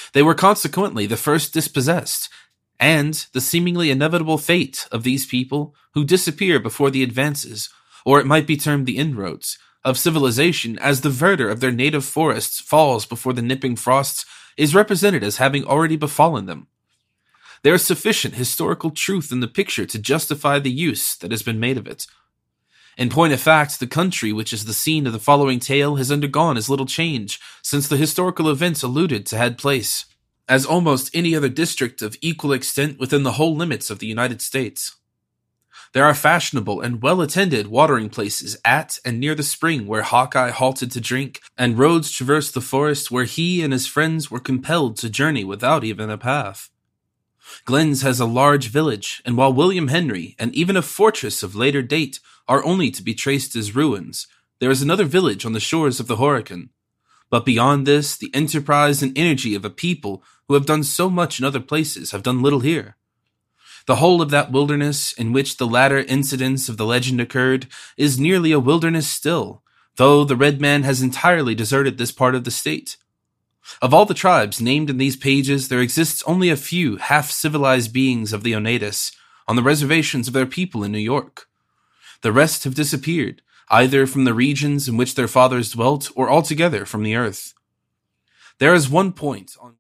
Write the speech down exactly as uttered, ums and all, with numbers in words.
They were consequently the first dispossessed, and the seemingly inevitable fate of these people who disappear before the advances, or it might be termed the inroads, of civilization as the verdure of their native forests falls before the nipping frosts is represented as having already befallen them. There is sufficient historical truth in the picture to justify the use that has been made of it. In point of fact, the country which is the scene of the following tale has undergone as little change since the historical events alluded to had place, as almost any other district of equal extent within the whole limits of the United States. There are fashionable and well-attended watering places at and near the spring where Hawkeye halted to drink, and roads traversed the forest where he and his friends were compelled to journey without even a path. Glenn's has a large village, and while William Henry and even a fortress of later date are only to be traced as ruins, there is another village on the shores of the Horican. But beyond this, the enterprise and energy of a people who have done so much in other places have done little here. The whole of that wilderness in which the latter incidents of the legend occurred is nearly a wilderness still, though the red man has entirely deserted this part of the state. Of all the tribes named in these pages, there exists only a few half-civilized beings of the Oneidus on the reservations of their people in New York. The rest have disappeared, either from the regions in which their fathers dwelt or altogether from the earth. There is one point on